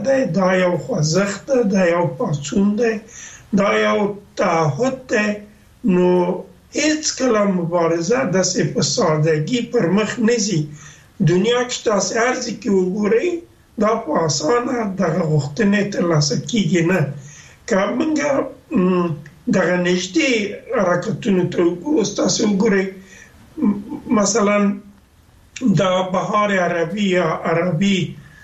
دا یو خوځښت ده، دا یو پاڅون دی، دا یو تعهد دی. نو هیڅ کله مبارزه داسې په سادگی پر مخ نه ځي. دنیا کې تاسو ارزي کې وګورئ دا په اسانه دغه غوښتنې ترلاسه کیږي نه. که موږ دغه نږدې حرکتونو ته وګورو، تاسو وګورئ مثلا دا بهار عربي یا عربي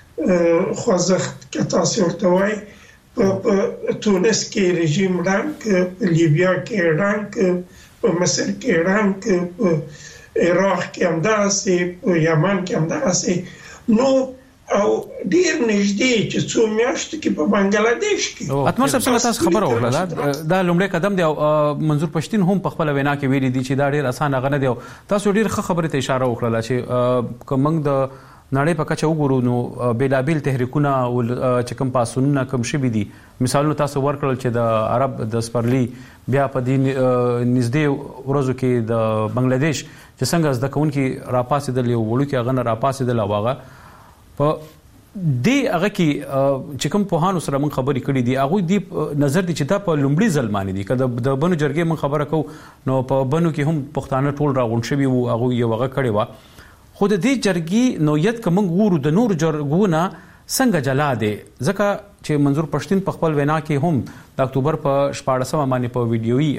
خوځښت که تاسو ورته وایئ، په تونس کې رژیم ړنګ، په لیبیا کې ړنګ، په مصر کې ړنګ، په عراق کې همداسې، په یمن کې همداسې. نو او ډیر نږدې چې څو میاشتې کې په بنگلاديش کې. اتمر صاحب څنګه تاسو خبره وکړه دا لومړی قدم دی. او منظور پښتين هم په خپل وینا کې ویلي دي چې دا ډیر اسانه غنه دی. تاسو ډیر ښه خبره ته اشاره وکړه چې کومنګ د نړۍ په کچه وګورو نو بیلابیل تحریکونه او چې کوم پاسونونه کوم شوي دي. مثالونه تاسو ورکړل چې د عرب د سپرلی بیا په دې نږدې ورځو کې د بنگلاديش چې څنګه زده کوونکي راپاسېدل، یو وړوکی غنه راپاسېدل او هغه په دې هغه کې چې کوم پوهانو سره موږ خبرې کړې دي هغوی دې نظر دي چې دا په لومړي ځل باندې دي. که د بنو جرګې موږ خبره کوو نو په بنو کې هم پښتانه ټول راغونډ شوي وو، هغوی یو هغه کړې وه. خو د دې جرګې نوعیت که موږ ګورو د نورو جرګو نه څنګه جلا دی، ځکه چې منظور پښتين په خپل وینا کې هم د اکتوبر په 14 باندې په ویډیويي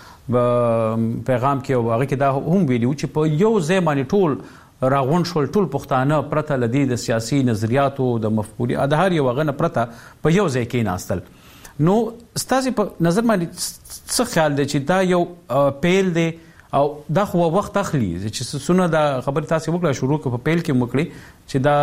پیغام کې او هغه کې دا هم ویلي چې په یو ځای باندې ټول راغونډ شول، ټول پښتانه پرته لدی د سیاسي نظریاتو د مفکورې د هر یو غنه پرته په یو ځای کې ناستل. نو ستاسو په نظر باندې څه خیال دی چې دا یو پیل دی او دا خو وخت اخلي چې سونه دا خبر تاسو وکړه شروع په پیل کې مکړي چې دا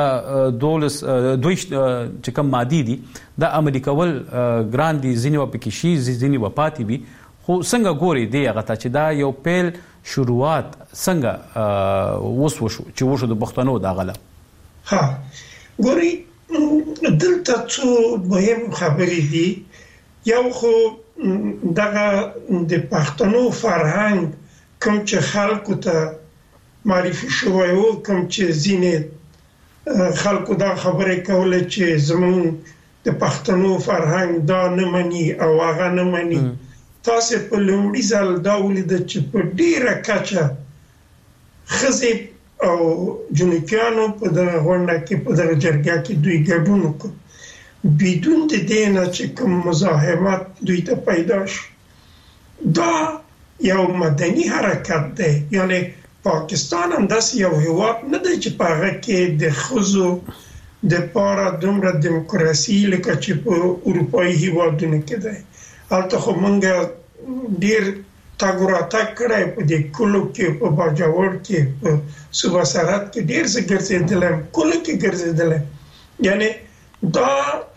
دوی چې کوم مادي دي دا عملي کول ګران دي، ځینې و پکې شي ځینې و پاتې وي. خو څنګه ګوري دی هغه ته چې دا یو پیل شروعات څنګه وشو چې وشو د پښتنو دا غله؟ ها ګوري دلته څو مهم خبرې دي. یو خو دغه د پښتنو فرهنګ کوم چې خلکو ته معرفي شوی وو، کوم چې ځینې خلکو دا خبرې کوله چې زموږ د پښتنو فرهنګ دا نه مني او هغه نه مني. تاسو په لومړي ځل دا ولیدل چې په ډیره کچه ښځې او جنکیانو په دغه غونډه کې په دغه جرګه کې دوی ګډون وکړ بدون د دې نه چې کوم مزاحمت دوی ته پیدا شي. دا یو مدني حرکت دی، یعنی پاکستان هم داسې یو هیواد نه دی چې په هغه کې د ښځو دپاره دومره دیموکراسي لکه چې په اروپایي هیوادونو کې دی. هلته خو موږ ډیر تګ راتګ کړی، په دې کلو کې، په باجوړ کې، په صوبه سرحد کې ډیر څه ګرځېدلی، کلو کې ګرځېدلی. یعنی دا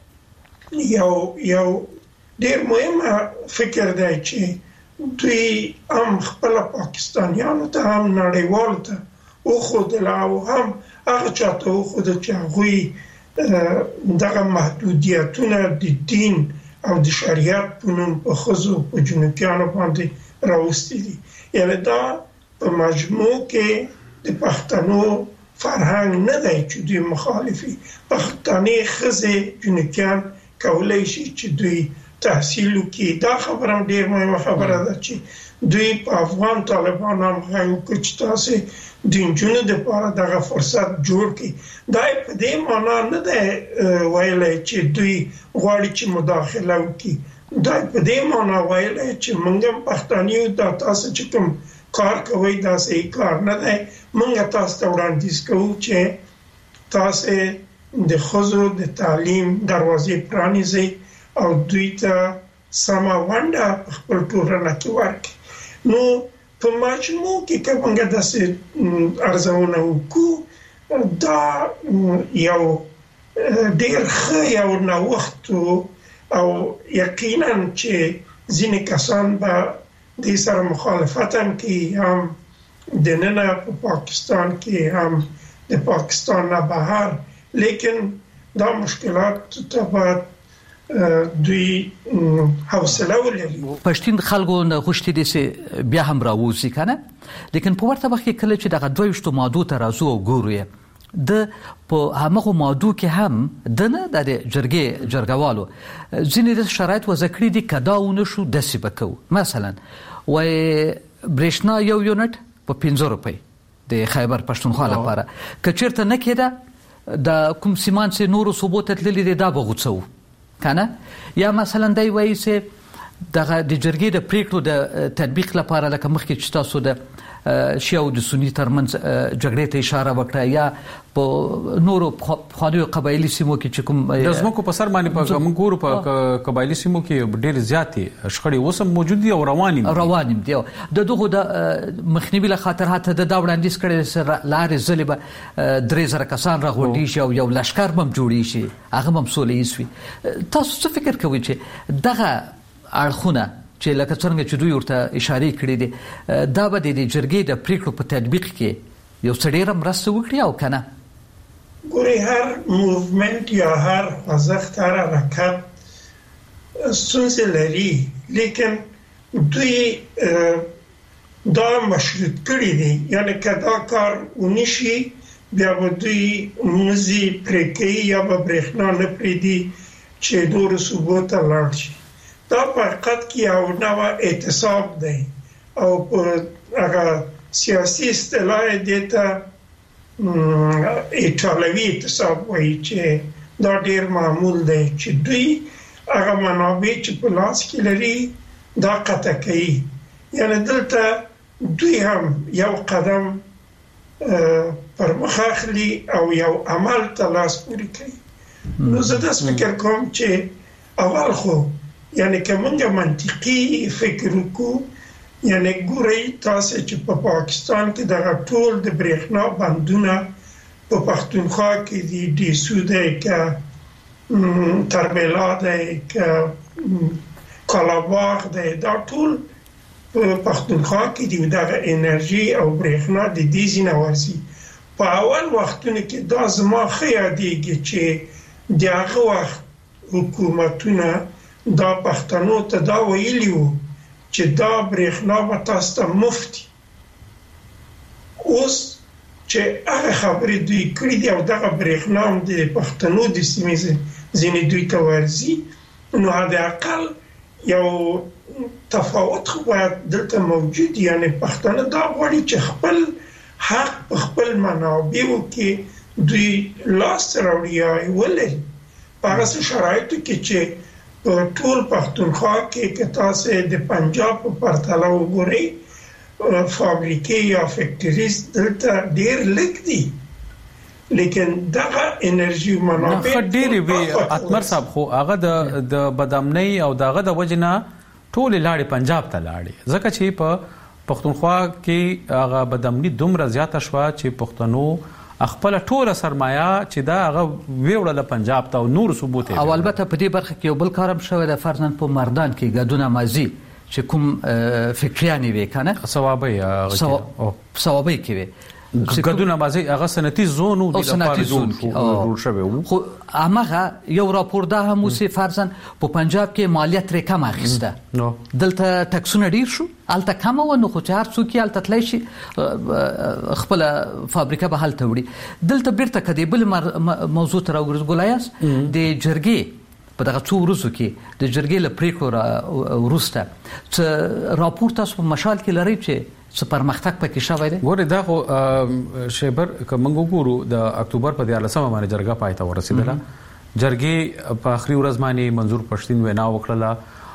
یو ډیر مهم فکر دی چې دوی هم خپل پاکستانیانو ته هم نړیوالو ته وښودله او هم هغه چاته وښوده چې هغوی دغه محدودیتونه د دین او د شریعت په نوم په ښځو په جنکیانو باندې راوستي دي. یعنی دا په مجموع کې د پښتنو فرهنګ نه دی چې دوی مخالفي. پښتنې ښځې جنکیان کولی شي چې دوی تحصیل وکړي. دا خبره هم ډېر مهمه خبره ده چې دوی په افغان طالبان هم غږ وکړي چې تاسې د نجونو دپاره دغه فرصت جوړ کړي. دا په دې معنا نه دی ویلی چې دوی غواړي چې مداخله وکړي. دا په دې معنا ویلی چې موږ هم پښتانه یو، دا تاسو چې کوم کار کوئ دا صحیح کار نه دی. موږ تاسو ته وړاندیز کوو چې تاسو د ښځو د تعلیم دروازې پرانیزئ او دوی ته سمه ونډه په خپل ټولنه کې ورکړي. نو په مجموع کې که موږ داسې ارزونه وکړو، دا یو ډېر ښه یو نوښت او یقینا چې ځینې کسان به دې سره مخالفت هم کوي، هم دننه په پاکستان کې هم د پاکستان نه بهر، لیکن دا مشکلات ته باید دوی حوصله ولري. پښتون خلکو نه غوښتي دي چې بیا هم راوځي کنه، لیکن په ورته وخت کې کله چې دغه 22 مادو ته راځو او ګورو د په هغه موضوع کې هم د جرګوالو ځینې د شرایط وضع کړي دي کدا ونشو داسې بکو مثلا وای برېښنا یو یونټ په 15 روپۍ د خیبر پښتونخوا لپاره کچیرته نه کېده د کوم سیمان سي نورو صوبو ته تللی دی دا بغوڅو کنه یا مثلا دی وایي چې دغه د جرګې د پریکړو د تطبیق لپاره لکه مخکې چې تاسو د شیعه او د سنی ترمنځ جګړې ته اشاره وکړه یا په نورو خانیو قبایلی سیمو کې چې کوم د زمکو په سر باندې په موږ ګورو په قبایلی سیمو کې ډېر زیاتې شخړې اوس هم موجود دي او روانې دي د دغه د مخنیوي له خاطر هته د دا وړاندیز کړي لارې ځلې به 3000 کسان راغونډي شي او یو لشکر هم جوړي شي هغه هم سولې وي تاسو څه فکر کوئ چې دغه اړخونه چې لکه څنګه چې دوی ورته اشاره کړې دي دا به د جرګې د پریکړو په تطبیق کې یو څه ډېره مرسته وکړي او کنه ګوري هر موومنت یا هر خوځښت هر حرکت ستونزې لري لیکن دوی دا مشروط کړي دي یعنی که دا کار ونشي بیا به دوی موزي پرې کوي یا به برېښنا نه پرېږدي چې نورو صوبو ته لاړ شي دا په حقیقت کې یو نوع اعتصاب دی او په هغه سیاسي اصطلاح یې ته ایټالوي اعتصاب وایي چې دا ډېر معمول دی چې دوی هغه منابع چې په لاس کې لري دا قطع کوي یعنی دلته دوی هم یو قدم پر مخ اخلي او یو عمل ته لاس پورې کوي نو زه داسې فکر کوم چې اول خو یعنی که مونږ منطقي فکر وکړو یعنی ګورئ تاسو چې په پاکستان کې دغه ټول د برېښنا بندونه په پښتونخوا کې دي ډیسو دی که تربیلا دی که کالاباغ دی دا ټول په پښتونخوا کې دي دغه انرژي او برېښنا د دې ځینه ورځي په اول وختونو کې دا زما ښه یادېږي چې د هغه وخت حکومتونه دا پښتنو ته دا ویلی وو چې دا برېښنا به تاسو ته مفت اوس چې هغه خبرې دوی کړې دي او دغه برېښنا هم د پښتنو د سیمې ځینې دوی ته ورځي نو حداقل یو تفاوت خو باید دلته موجود یعنی پښتانه دا غواړي چې خپل حق په خپل منابعو کې دوی لاس راوړي یا ولري په هغه شرایطو کې چې ټول پښتونخوا کې که تاسو د پنجاب په پرتله وګورئ فابریکې یا فیکټریز دلته ډېر لږ دي لیکن دغه انرژي منابع ډېرې وي اتمر صاحب خو هغه د بدامنۍ او دغه د وجنه ټول لاړې پنجاب ته لاړې ځکه چې په پښتونخوا کې هغه بدامنۍ دومره زیاته شوه چې پښتنو خپل ټوله سرمایه چې دا هغه ویوړله پنجاب ته او نور صوبو ته او البته په دې برخه کې یو بل کار هم شوی د فرضاً په مردان کې ګډونه مازی چې کوم فکریانې وي کنه ثوابي کې وي ګډونه مازی هغه سنتي زون او د لپاره زون جوړ شوی وو خو هغه یو راپور ده هم اوسې فرضاً په پنجاب کې مالیات لري کم اخیسته دلته ټکسونه ډیر شو الته کم و نو خو چې هر څوک الته تللی شي خپل فابریکه به هلته وړي دلته بیرته کدی بل موضوع ته راوګرځولایاس د جرګې په دغه څو ورځو کې د جرګې له پریکړو وروسته چې راپور تاسو په مشال کې لري چې څه پرمختګ پکې شوی دی ګوره دا خو شیبر که موږ وګورو د اکتوبر په 14 باندې جرګه پای ته ورسېدله جرګې په آخري ورځ باندې منظور پښتین وینا وکړله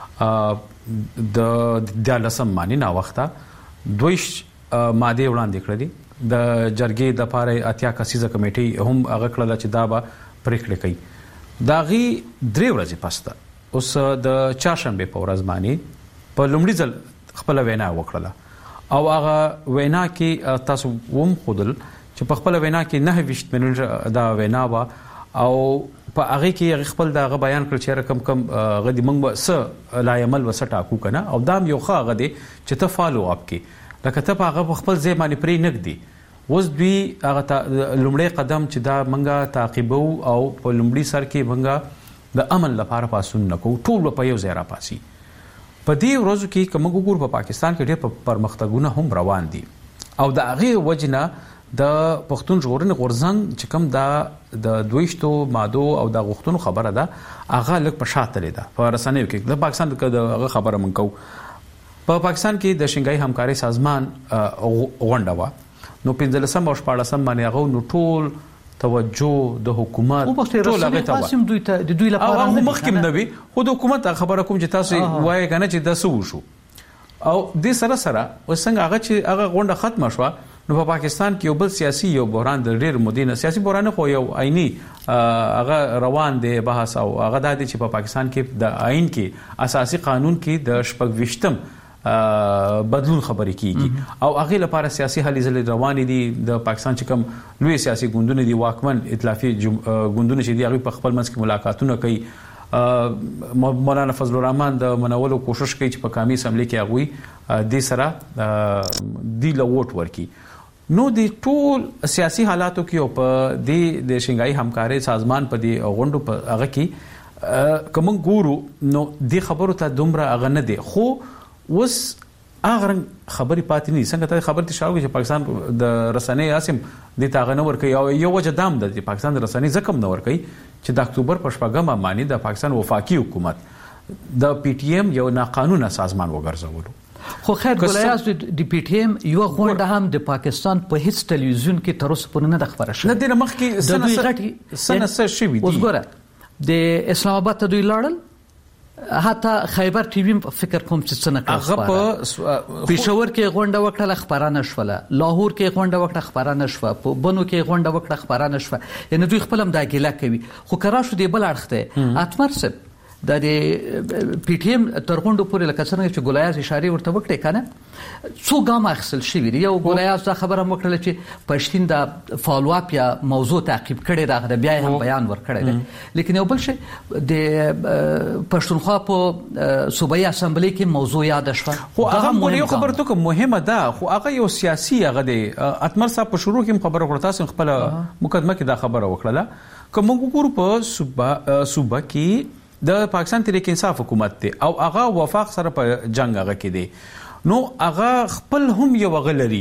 د 14 باندې نا وخته دویش ماده وړاندې کړې دي د جرګې د لپاره اتیا کسیزه کمیټي هم هغه کړله چې دا به پریکړه کوي دا غي 3 ورځې پسته اوس د چاشنبه په ورځ باندې په لومړي ځل خپل وینا وکړله او هغه وینا کې تاسو ووم خودل چې په خپل وینا کې 9 منټ دا وینا وا او په هغه کې خپل دا بیان کړ چې رقم کم غدي موږ س لا عمل وسټا کو کنه او دا یو ښه غدي چې ته فالو اپ کې لکه ته په هغه خپل ځای باندې پرې نګدي اوس دوی هغه لومړی قدم چې دا منګه تعقیبو او په لومړي سر کې منګه د عمل لپاره پاسون نکو ټول په یو ځای را پاسي په دې ورځو کې کوم ګور په پاکستان کې ډېر پرمختګونه هم روان دي او د هغه وجنه د پښتون ژغورنې غورځنګ چې کوم د 22 مادو او د غوښتنو خبره ده هغه لږ په شاته لیدا په رسنیو کې د پاکستان د خبره من کو په پاکستان کې د شنګای همکاري سازمان غونډه وا نو 15 او 14 باندې هغه نو ټول توجه د حکومت ټول هغه تاسو د دوی لپاره هغه مخکیم نه وي خو د حکومت خبره کوم چې تاسو وایي کنه چې د سو شو او د سره وسنګ هغه چې هغه غونډه ختمه شو نو په پاکستان کې یو بل سیاسي یو بحران د ډېر مدینه سیاسي بحران خو یو عیني هغه روان دی بحث او هغه د چې په پاکستان کې د آئین کې اساسي قانون کې د شپږ بدلون خبرې کیږي او هغه لپاره سیاسي هلې ځلې روانې دي د پاکستان چې کوم لوی سیاسي ګوندونه دي واکمن ائتلافي ګوندونه چې دي هغه په خپل منځ کې ملاقاتونه کوي مولانا فضل الرحمن د منولو کوشش کوي چې په قومي اسمبلی کې هغه د سره دی لوټ ورکی نو د ټول سیاسي حالاتو کې او په د شنګای همکاري سازمان په دی غونډو په هغه کې کوم ګورو نو د خبرو ته دومره هغه نه دی خو وس اغه خبري پاتې نه څنګه ته خبر تشاو چې پاکستان د رسنۍ اسیم د تاغه نه ور کوي او یو وجه دام د پاکستان د رسنۍ زکم نه ور کوي چې د اکتوبر په شپږم باندې د پاکستان وفاقي حکومت د پی ټی ایم یو ناقانونه سازمان وګرځولو خو خیر ګولیاز د پی ټی ایم یو غونډه هم د پاکستان په هیڅ ټلویزیون کې تر اوسه پورې نه خبره شوه نه د مخ کې سنه شوی دی اوس ګوره د اسلام آباد ته دوی لاړل حتی خیبر ټي وي فکر کوم چې څنګه کړه پېښور کې غونډه وکړه خبرانه شوله لاهور کې غونډه وکړه خبرانه شوه په بنو کې غونډه وکړه خبرانه شوه یعنی دوی خپل هم دا ګیله کوي خو کرا شو دی بل اړخته اتمر سب د پی ټی ایم تر غونډو پورې لکه څنګه چې ګولیاز اشاره ورته وکړي کنه څو ګام اخیستل شوی دی یو ګولیاز دا خبره وکړه چې پښتين د فالو اپ یا موضوع تعقیب کړي راغله بیا هم بیان ورکړي دی لیکن یو بل شی د پښتونخوا په صوبایي اسمبلی کې موضوع یاد شوه خو هغه یو خبره ته مهمه ده خو هغه یو سیاسي هغه دی اتمر صاحب په شروع کې خبره ورته تاسو خپل مقدمه کې دا خبره وکړه کوم ګورو په صوبه کې د پاکستان تحریک انصاف حکومت دی او هغه وفاق سره په جنگ هغه کې دی نو هغه خپل هم یو غلري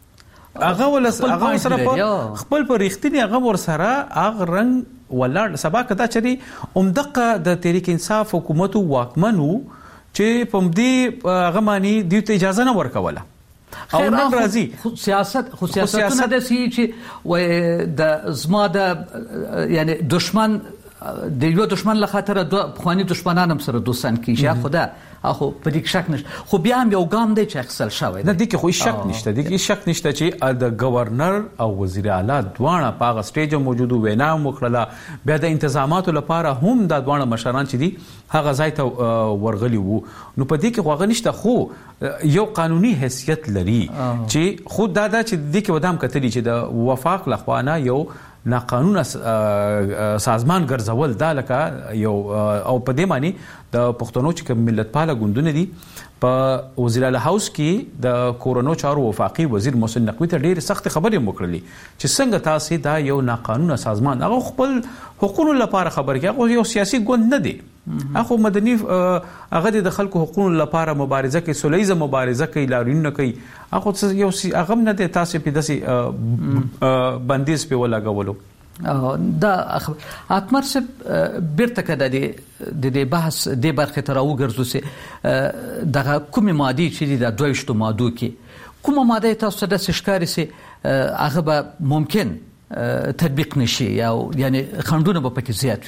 هغه سره په خپل پر اختیاري هغه ور سره هغه رنگ ولاړ سبا کدا چری عمدقه د تحریک انصاف حکومت واکمنو چې په دې هغه معنی د اجازه نه ورکوله او نن راځي سیاستونه د سی چې و د زما د یعنی دشمن د یو دشمن له خاطر د خواني دشمنانم سره دوستان کیږي خدا اخو په دې شک نشته خو بیا هم یو ګام دی چې اخسل شوی نه دي کې خو شک نشته دي کې شک نشته چې د گورنر او وزیر اعلی دوانه په سټیج موجوده وینا مخړه بیا د انتظاماتو لپاره هم د دوانه مشران چې دي هغه ځای ته ورغلي وو نو په دې کې خو هغه نشته خو یو قانوني حیثیت لري چې خود دا چې د کې ودام کتلی چې د وفاق لخوانه یو ناقانونه سازمان ګرځول دا لکه یو او په دې معنی د پښتنو چې ملتپاله ګوندونه دي په وزیر اعلی هاوس کې د کورونو چارو وفاقي وزیر محسن نقوی ته ډېر سخت خبرې وکړلې چې څنګه تاسو دا یو ناقانونه سازمان هغه خپل حقوقو لپاره خبر کې هغه یو سیاسي ګوند نه دی هغه مدني هغه د خلکو حقوقو لپاره مبارزه کوي سولېزه مبارزه کوي لاریونونه کوي هغه یو هغه نه دی تاسو په داسې بندیز په ولاګولو دا اتمر سب بیرته کده د بحث د برخه تر او ګرځو سي دغه کومه ماده چې د دویشتو ماده کې کومه ماده تاسو د شکاري سي هغه به ممکن تطبیق نشي یا یعنی خندونه به پکې زیات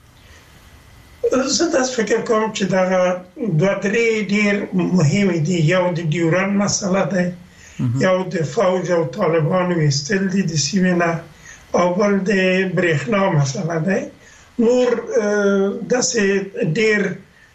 وي زه تاسو فکر کوم چې دا دوه درې ډیر مهم دي یو د ډیورن مسله ده یو د فوج او طالبانو وستل دي د سیمه او بل د برېښنا مسله ده نور داسې ډېر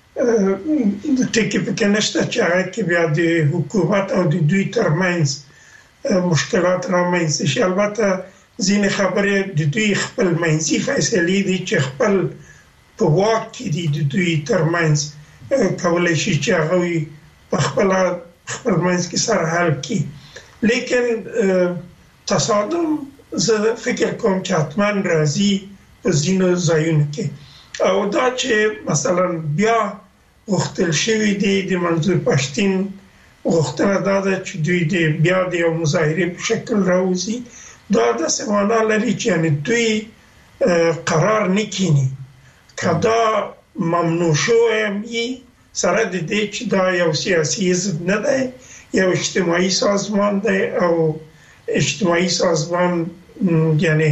ټکي پکې نشته چې هغه کې بیا د حکومت او د دوی ترمنځ مشکلات رامنځته شي البته ځینې خبرې د دوی خپل منځي فیصلې دي چې خپل په واک کې دي د دوی ترمنځ کولای شي چې هغه په خپل منځ کې سره حل کړي لیکن تصادم زه فکر کوم چې حتمان راځي په ځینو ځایونو کې او دا چې مثلا بیا غوښتل شوی دی د منظور پښتين غوښتنه دا ده چې دوی د بیا د یو مظاهره په شکل راوځي دا داسې معنا لري چې یعنی دوی قرار نه کینی که دا ممنوع شوی سره د دې چې دا یو سیاسي حزب نه دی یو اجتماعي سازمان دی او اجتماعي سازمان یعنی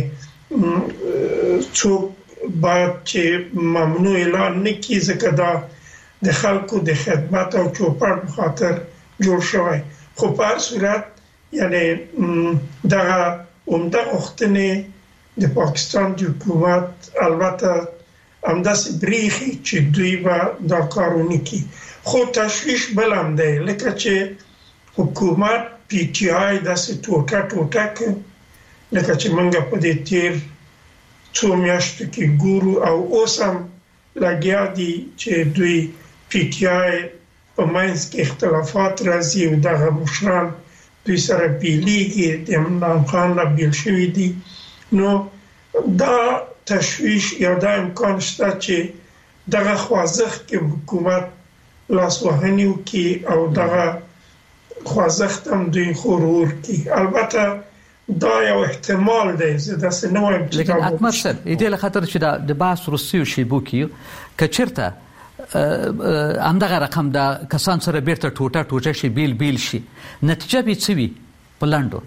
څوک باید چې ممنوع اعلان نه کړي ځکه دا د خلکو د خدمت او چوپړ په خاطر جوړ شوی خو په هر صورت یعنی دغه عمده غوښتنې د پاکستان د حکومت البته همداسې بریښي چې دوی به دا کار ونه کړي خو تشویش بل هم دی لکه چې حکومت پی ټی آی داسې ټوټه کړ لکه چې موږ په دې تیر څو میاشتو کې ګورو او اوس هم لګیا دي چې دوی پی ټی آی په منځ کې اختلافات راځي او دغه مشران دوی سره بیلیږي د عمران خان نه بیل شوي دي نو دا تشویش یا دا امکان شته چې دغه خوځښت کې حکومت لاسوهنې وکړي او دغه خوځښت هم دوی غرور کړي البته دا یو احتمال دی زه داسې نه وایم چې لیکن اکمل صاحب دې له خاطر چې د بحث روسي او شیبو کې که چېرته همدغه رقم د کسان سره بیرته ټوټه شي بیل شي نتیجه به څه وي په لنډو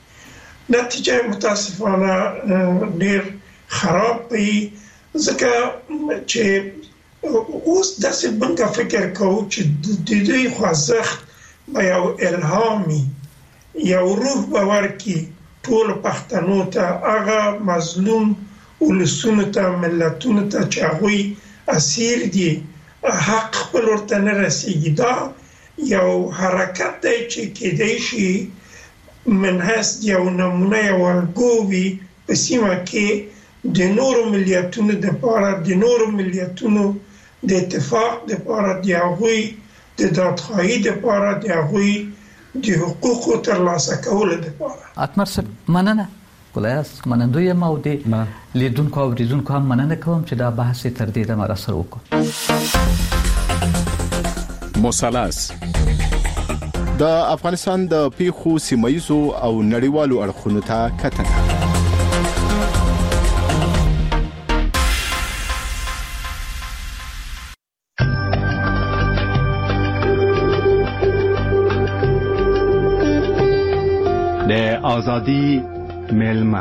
نتیجه متاسفانه ډېر خراب وي ځکه چې اوس داسې موږ فکر کوو چې د دوی خوځښت به یو الهامي یو روح به ورکړي ټول پښتنو ته هغه مظلوم ولسونو ته ملتونو ته چې هغوی اسیر دي حق خپل ورته نه رسیږي دا یو حرکت دی چې کېدای شي منحص یو نمونه یو الګو وي په سیمه کې د نورو ملتونو دپاره د نورو ملتونو د اتفاق دپاره د هغوی د دادخواهي دپاره د هغوی د حقوقو ترلاسه کولو دپاره اتمر صاحب مننه کولایاس منندوی یم او د لیدونکو او اوریدونکو هم مننه کوم چې دا بحث تر دې دمه راسره وکړو مثلث د افغانستان د پیښو سیمایي او نړیوالو اړخونو ته کتنه آزادی میلمه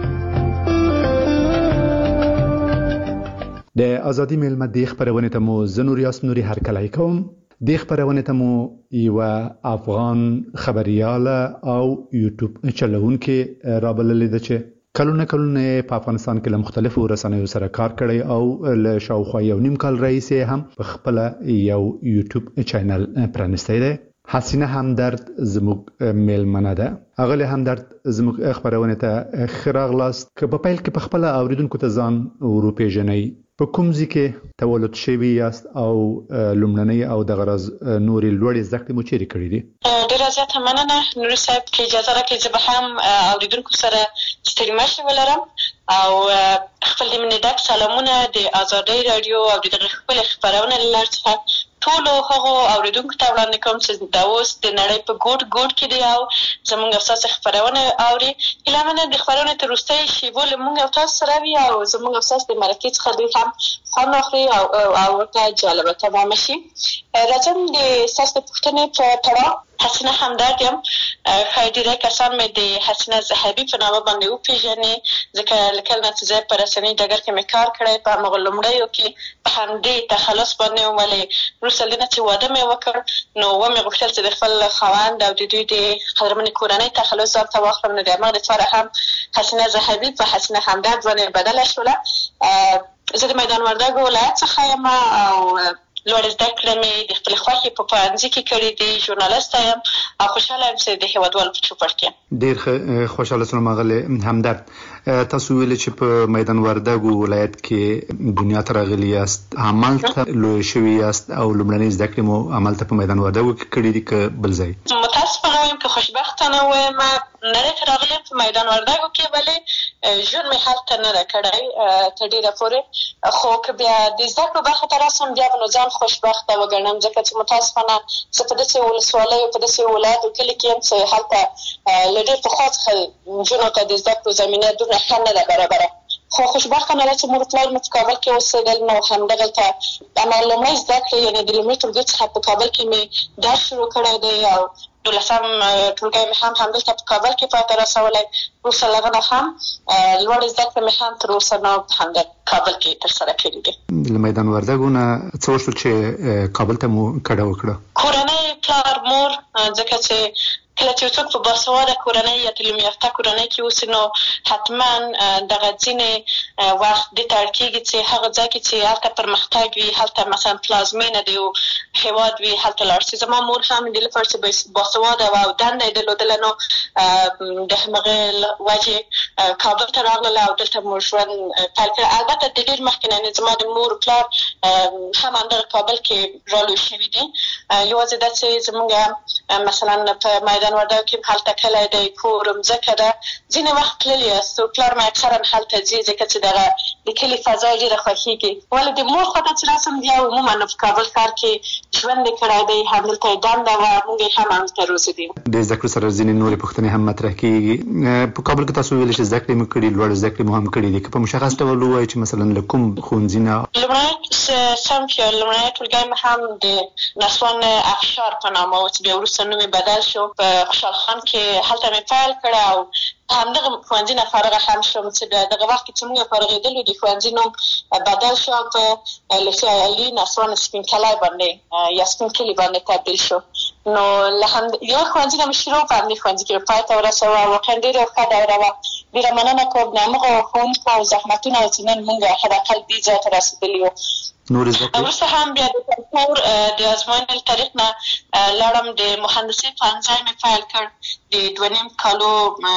د آزادی میلمه د خبرونه ته مو زنوریاس نوري هر کله کوم د خبرونه ته مو یو افغان خبرياله او یوټیوب چلونکو رابلل دي چې کلونه په افغانستان کې له مختلفو رسنیو سره کار کړی او له شاوخوا یو نیم کال رئیس هم په خپل یو یوټیوب چینل پرانستی دی حسینه همدرد زموږ میلمنه ده اغله همدرد زموږ خبرونه ته خراغلاست که په پیل کې په خپل اوریدونکو ته ځان ورو پیژنئ په کوم ځای کې تولد شوی یاست او لومړنۍ او د غرض نوري لوړې زده کړې مو چیرې کړې دي ډېر زیات مننه نور صاحب چې اجازه راکړئ چې به هم اوریدونکو سره ستړي مشه ولرم او خپل مننه ډک سلامونه د آزادۍ رادیو او د خپل خبرونه لارڅخه ټول هغه اوریدونکو ته وړاندې کوم چې دا اوس د نړۍ په ګوټ کې دی او زموږ اساس خبرونه اوري اعلانونه د خبرونه تر وروستۍ شیبو موږ او تاسو سره وي او زموږ اساس د مرکز څخه دوی هم خوند اخلي او ورته جالبه تمام شي راځم د اساس د پوښتنې په تړاو حسینه همدرد یم خیلی ډېری کسان مې د حسینه زهبي په نامه باندې وپېژني ځکه له کله نه چې زه په رسنۍ ډګر کې مې کار کړی په همغه لومړیو کې په همدې تخلص باندې وم ولې وروسته له نه چې واده مې وکړ نو ومې غوښتل چې د خپل خاوند او د دوی د قدرمنې کورنۍ تخلص ځان ته واخلم نو د همغه دپاره هم حسینه زهبي په حسینه همدرد باندې بدله شوله زه د میدان وردګو ولایت څخه یم او لوړ زده کړې مې د خپل خوښې په پوهنځي کې کړې دي ژورنالیسټ یم او خوشحاله یم چې د هیوادوالو په چوپړ کې ډېر خوشحاله شوم غلې همدرد تاسو ویل چې په میدان وردګو ولایت کې دنیا ته راغلي یاست عملته لوی شوي یاست او لومړنۍ زده کړې مو عملته په میدان وردګو کې کړې دي که بل ځای متاسفانه وایم که خوشبختانه وایم نړۍ ته راغلی په میدان وردګو کې، ولې ژوند مې هلته نه ده کړی تر ډېره پورې. خو که بیا د زده کړو برخه ته راسم، بیا به نو ځان خوشبخته وګڼم، ځکه چې متاسفانه زه په داسې ولسوالیو په داسې ولایاتو کلي کې یم چې هلته له ډېر پخوا څخه نجونو ته د زده کړو زمینه دومره ښه نه ده برابره. خو خوشبختانه ده چې مور پلار مې په کابل کې اوسېدل، نو همدغلته لومړۍ زده کړې یعنې د لومړي ټولګي څخه په کابل کې مې درس شروع کړی دی او 12م ټولګی مې هم همدلته په کابل کې پای ته رسولی. وروسته له هغه نه هم لوړې زده کړې مې هم تر اوسه نه په همدا کابل کې ترسره کړي دي. له میدان وردګو نه څه وشول چې کابل ته مو کډه وکړه؟ کورنۍ، پلار، مور، ځکه چې کله چې څوک په باسواده کورنۍ یا تعلیم یافته کورنۍ کې اوسي نو حتما دغه ځینې وخت دې ته اړ کېږي چې هغه ځای کې چې هلته پرمختګ وي، هلته مثلا پلازمینه د یو هېواد وي، هلته لاړ شي. زما مور هم دې لپاره چې باسواده وه او دنده یې درلودله، نو د همغې وجې کابل ته راغلله او دلته مو ژوند پیل کړی. البته د ډېر مخکې نه زما د مور پلار هم همدغه کابل کې رالوی شوي دي. یوازې دا چې زمونږ مثلا په میدان وردګو کې هلته کلی دی، کور، مځکه ده، ځینې وخت تللي یاست. پلار مې اکثرا هلته ځي ځکه چې دغه د کلي فضا یې ډېره خوښېږي. ولې د مور خوا ته چې راسم، بیا عموما په کابل ښار کې ژوند یې کړی دی، همدلته یې دنده وه، موږ یې هم همدلته روزلي وو. د زده کړو سره ځینې نورې پوښتنې هم مطرح کېږي. په کابل کې تاسو ویلي چې زده کړې مو کړي، لوړې زده کړې مو هم کړي دي. که په مشخص ډول ووایئ چې مثلا له کوم ښوونځي نه؟ لومړی صنف یا لومړنی ټولګی مې هم د نسوان افشار په نامه و چې بیا وروسته نوم یې بدل شو، په خوشحال خان کې هلته مې پیل کړه او همدغه ښوونځي نه فارغه هم شوم چې بیا دغه وخت کې چې موږ فارغېدلو د ښوونځي نوم بدل شو او په لیسې علي نسوان سپین کلی باندې یا سپین کلي باندې تبدیل شو. نو له یو ښوونځي نه مې شروع په همدې ښوونځي کې پای ته ورسوه. واقعا ډېره ښه دوره وه. ډېره مننه کوم د همغو ښوونکو او زحمتونه چې نن موږ حداقل دې ځای ته رسېدلي یو. وروسته هم بیا د کنکور د ازموینې له طریق نه لاړم، د مهندسۍ پوهنځی مې پیل کړ. د 2.5 کالو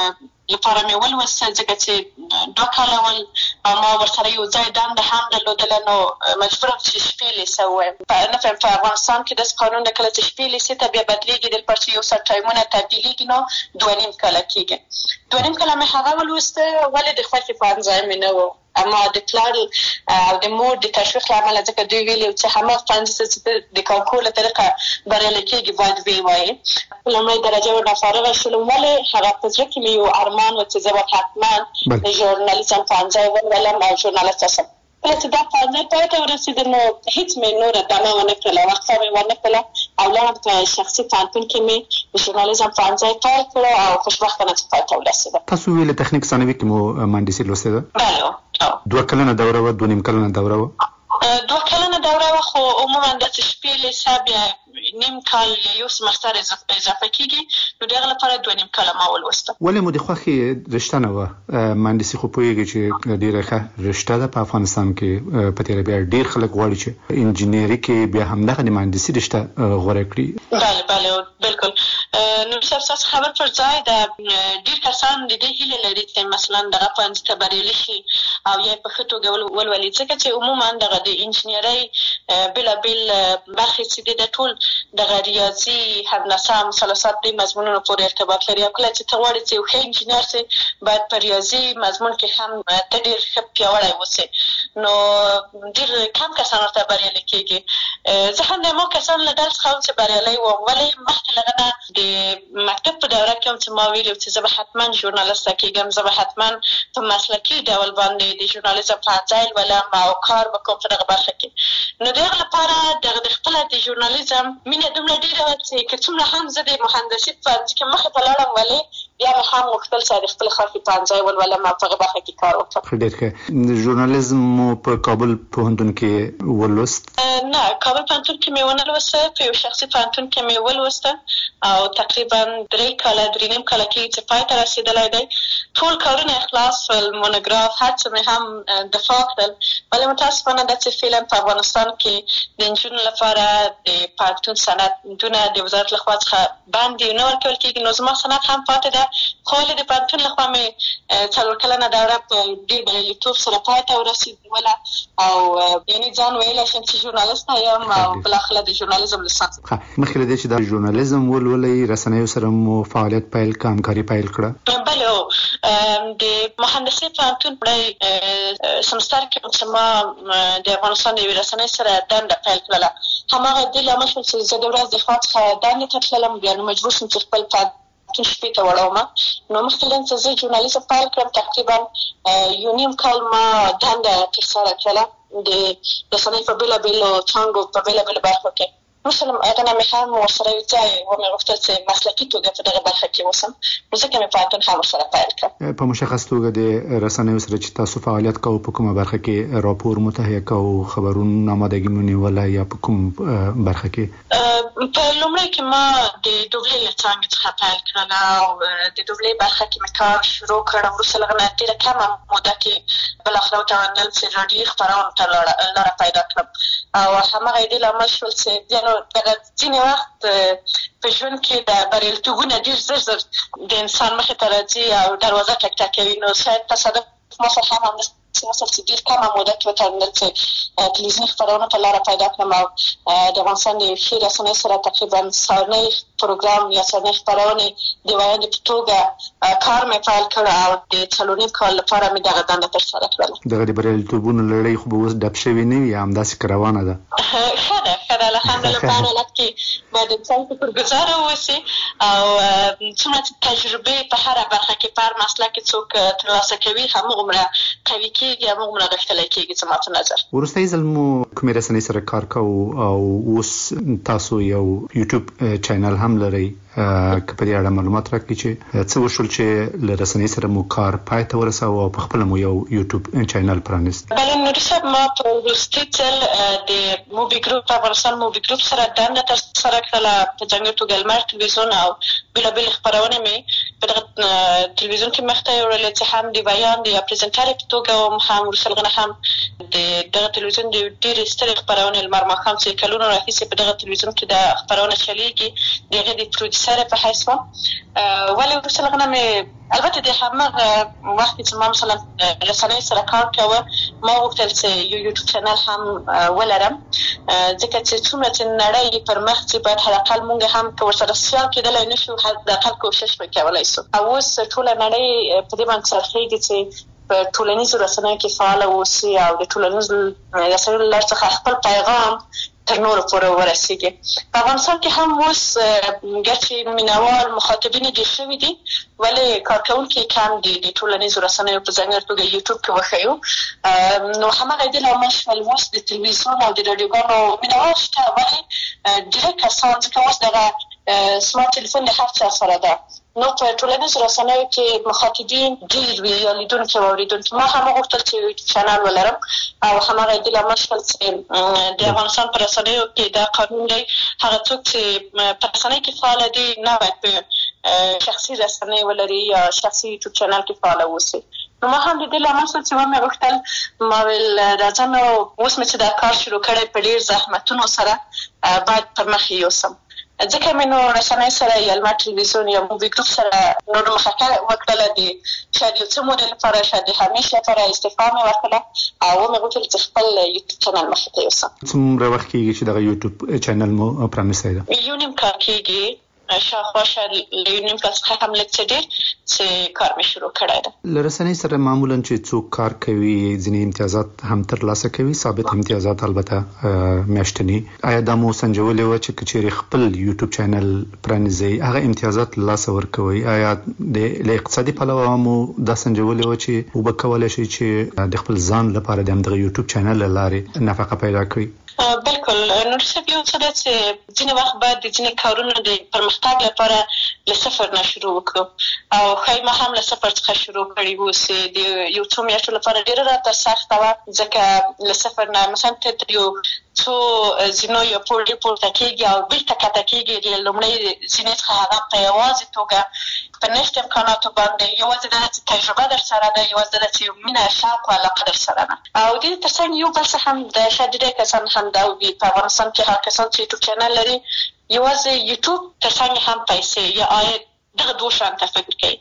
لپاره مې ولوسته ځکه چې 2 کاله ول او ما ورسره یو ځای دنده هم درلودله، نو مجبوره چې شپې لیسه ووایم. نه فهم په افغانستان کې داسې قانون ده کله چې شپې لیسې ته بیا بدلېږي د لپاره چې یو څه ټایمونه تبدیلېږي نو 2.5 کاله کېږي. 2.5 کاله مې هغه ولوسته، ولې د خوښې پوهنځی مې نه و. اما د پلار او د مور د تشویق له امله ځکه دوی ویلي چې هماغه ښوونځي چې د کانکور له طریقه بریالی کېږي باید ویې وایې. لومړۍ درجه ورنه فارغه شولم، ولې هغه په زړه کې مې یو ارمان و چې زه به حتما د ژورنالیزم پوهنځی ولولم او ژورنالست شم. کله چې دا پوهنځی پای ته ورسېده نو هېڅ مې نوره دمه ونه کړله، وقفه مې ونه کړله او لاړم په شخصي پوهنتون کې مې د ژورنالیزم پوهنځی پیل کړه او خوشبختانه چې پای ته ورسېده. تاسو ویلې تخنیک ثانوي کې مو مهندسي لوستې ده؟ بله. 2 کلنه دوره وه، 2.5 کلنه دوره وه؟ 2 کلنه دوره وه، خو عموما داسې شپې لیسه بیا نیم کال یا یو سمستر اضافه کېږي، نو د هغه لپاره 2.5 کاله ما ولوسته. ولې مو د خوښې رشته نه وه؟ مهندسي خو پوهېږي چې ډېره ښه رشته ده په افغانستان کې. په تېره بیا ډېر خلک غواړي چې انجینري کې بیا همدغه د مهندسي رشته غوره کړي. بله بلکل. نور صاحب ستاسو خبر پر ځای ده. ډېر کسان د دې هیله لري چې مثلا دغه پوهنځي ته بریالي شي او یا په ښه توګه ولولي، ځکه چې عموما دغه د انجینرۍ بېلابېل برخې چې دي د ټول دغه ریاضي، هندسه، مثلثات دې مضمونونو پورې ارتباط لري. او کله چې ته غواړې چې یو ښه انجینر شې باید په ریاضي مضمون کې هم ته ډېر ښه پیاوړی اوسې، نو ډېر کم کسان ورته بریالي کېږي. زه هم د همو کسانو له ډلې څخه وم چې بریالی وم، ولې مخکې له هغه نه د مکتب په دوره کې هم چې ما ویلي چې زه به حتما ژورنالسته کېږم، زه به حتما په مسلکي ډول باندې د ژورنالیزم پوهنځی لولم او کار به کوم په دغه برخه کې. نو د هغه لپاره د خپله د ژورنالیزم مینه دومره ډېره وه چې که څومره هم زه د مهندسي په پوهنځي کې مخې ته لاړم، ولې بیا مې هم غوښتل چې د خپل خوښې پوهنځی ولولم او په هغه برخه کې کار وکړم. ډېر ښه. ژورنالیزم مو په کابل پوهنتون کې ولوست؟ نه، کابل پوهنتون کې مې ونه لوسته، په یو شخصي پوهنتون کې مې ولوسته او تقریبا 3 کاله 3.5 کاله کې چې پای ته رسېدلی دی. ټول کارونه اخلاص شول، مونوګراف هر څه مې هم دفاع کړل، ولې متاسفانه دا چې فعلا په افغانستان کې د نجونو لپاره د پوهنتون سندونه د وزارت لخوا څخه باندې نه ورکول کېږي، نو زما سند هم پاتې ده ده خو د پانتون لخوا مې څلور کلنه دوره په ډېر بریالیتوب سره پای ته ورسېدله او یعنې ځان ویلی شم چې ژورنالسته یم او بالاخره د ژورنالیزم لیسانس. مخکې له دې چې د ژورنالیزم ولولئ رسنیو سره مو فعالیت پیل کړه، همکاري پیل کړه؟ بله، د مهندسي پوهنتون په سمستر کې چې ما د افغانستان د یوې رسنۍ سره دنده پیل کړله، هماغه دې لامل شول چې زه د ورځ د خوا څخه دندې ته تللم، بیا نو مجبور شوم چې خپل پوهنتون شپې ته وړومه. نو مخکې له دې چې زه ژورنالیزم پیل کړم تقریبا یو نیم کال ما دنده ترسره کړله د رسنۍ په بېلابېلو څانګو په بېلابېلو برخو کې. مثلا هغه نه مې هم ورسره یو ځای ومې غوښتل چې مسلکي توګه په دغه برخه کې اوسم، نو ځکه مې پوهنتون هم ورسره پیل کړ. په مشخص توګه د رسنیو سره چې تاسو فعالیت کوئ په کومه برخه کې راپور متهیه کوئ، خبرونه آمادګي مو نیوله یا په کوم برخه کې؟ په لومړی کې ما د دوبلې له څانګې څخه پیل کړله او د دوبلې برخه کې مې کار شروع کړ. وروسته له هغه نه ډېره کمه موده کې بالاخره وتوانېدل چې راډیوي خپرونو ته لاره پیدا کړم او هماغه یې دې لامل شول چې دغه ځینې وخت په ژوند کې د بریالیتوبونه ډېر زر د انسان مخې ته راځي او دروازه ټک ټکوي. نو شاید تصادف ما سره هم همداسې مثلا چې ډېر کمه موده کې وتوانېدل چې تلویزیوني خپرونو ته لاره پیدا کړم او د افغانستان د ښې رسنۍ سره تقریبا سهارنۍ پروګرام یا سهارنۍ خپرونې د ویاندې په توګه کار مې پیل کړ او د څلور نیم کال لپاره مې دغه دنده ترسره کړله. دغه د بریالیتوبونو لړۍ خو به اوس ډب شوې نه وي یا همداسې که روانه ده؟ ښه ده الحمدلله. په هر حالت کې باید انسان شکرګزاره واوسي او څومره چې تجربې په هره برخه کې په هر مسلک کې څوک ترلاسه کوي هماغومره قوي کېږي، هماغومره غښتلی کېږي زما په نظر. وروستی ځل مو کومې رسنۍ سره کار کوو او اوس تاسو یو یوټیوب چینل هم لرئ، که په دې اړه معلومات راکړئ چې څه وشول چې له رسنۍ سره مو کار پای ته ورساوه او په خپله مو یو یوټیوب چینل پرانیست؟ بله نوري صاحب، ما په وروستي ځل د موبي ګروپ افغانستان موبي ګروپ سره دنده ترسره کړله په ځانګړې توګه لمر تلویزیون او بېلابېلې خپرونې مې په دغه تلویزیون کې مخته یوړلې چې هم د بیان د یا پرزنټرې په توګه وم، هم وروسته له هغه نه هم د دغه تلویزیون د ډېرې سترې خپرونې لمر ماښام چې کلونو راهیسې په دغه تلویزیون کې دا خپرونه چلېږي د هغې د پروډیوسر په حیث وم. ولې وروسته له هغه نه مې البته د هماغه وخت چې ما مثلا رسنۍ سره کار کوه ما غوښتل چې یو یوټیوب چینل هم ولرم، ځکه چې څومره چې نړۍ پر مخ ځي باید حداقل موږ هم که ورسره سیال کېدلی نه شو حداقل کوشش به کولی سو. او اوس ټوله نړۍ په دې باندې څرخېږي چې په ټولنیزو رسنیو کې فعاله واوسي او د ټولنیزو رسنیو له لارې څخه خپل پیغام تر نورو پورې ورسېږي. په افغانستان کې هم اوس ګرچې مینوال مخاطبین ډېر شوي دي ولې کارکوونکي کم دي د ټولنیزو رسنیو په ځانګړې توګه یوټیوب کې وښیو. نو هماغه دې لامل شول اوس د تلویزیون او د راډیوګانو مینوال شته ولې ډېری کسان ځکه اوس دغه سمارټ تلیفون د هر چا سره ده، نو په ټولنیزو رسنیو کې مخاطبین ډېر وي یا لیدونکي او اورېدونکي. ما هم غوښتل چې یو چینل ولرم او هماغه دې لامل شول چې د افغانستان په رسنیو کې دا قانون دی هغه څوک چې په رسنۍ کې فعاله دي نه باید په شخصي رسنۍ ولري یا شخصي یوټیوب چینل کې فعاله واوسي. نو ما هم د دې لامل شول چې ومې غوښتل ما ویل راځه نو اوس مې چې دا کار شروع کړی په ډېر زحمتونو سره باید پر مخ یوسم، ځکه مې نو رسنۍ سره یا لمر تلویزیون یا موبي ګروپ سره نور مخکې وکړله د شاید یو څه مودې لپاره شاید د همیش لپاره استعفا مې ورکړله او ومې غوښتل چې خپل یوټیوب چینل مخې ته یوسم. څومره وخت کېږي چې دغه یوټیوب چینل مو پرانیستی ده؟ یو نیم کال کېږي، شاوخوا شاید له یو نیم کال څخه هم لږ څه ډېر چې کار مې شروع کړی ده. له رسنۍ سره معمولا چې څوک کار کوي ځینې امتیازات هم ترلاسه کوي، ثابت امتیازات البته میاشتني. آیا دا مو سنجولې وه چې که چیرې خپل یوټیوب چینل پرانیزئ هغه امتیازات له لاسه ورکوئ؟ آیا له اقتصادي پلوه مو دا سنجولې وه چې اوبه کولی شئ چې د خپل ځان لپاره د همدغه یوټیوب چینل له لارې نفقه پیدا کړئ؟ بالکل نور صاحب، یو څه ده چې ځینې وخت باید د ځینې کارونو د پرمختګ لپاره له صفر نه شروع وکړو او ښایي ما هم له صفر څخه شروع کړي اوسې د یو څو میاشتو لپاره ډېره راته سخته وه، ځکه له صفر نه مثلا ته یو څو زینو یا پوړې پورته کېږي او بېرته کښته کېږي له لومړۍ زینې څخه هغه په یوازې توګه په نشت امکاناتو باندې یوازې دا چې تجربه در سره ده، یوازې دا چې مینه شوق او علاقه در سره ده. او دې تر څنګ یو بل څه هم د شاید ډېری کسان هم دا وي په افغانستان کې هغه کسان چې یوټیوب چینل لري یوازې یوټیوب تر څنګ هم پیسې یا عاید دغه دوه شان ته فکر کوي.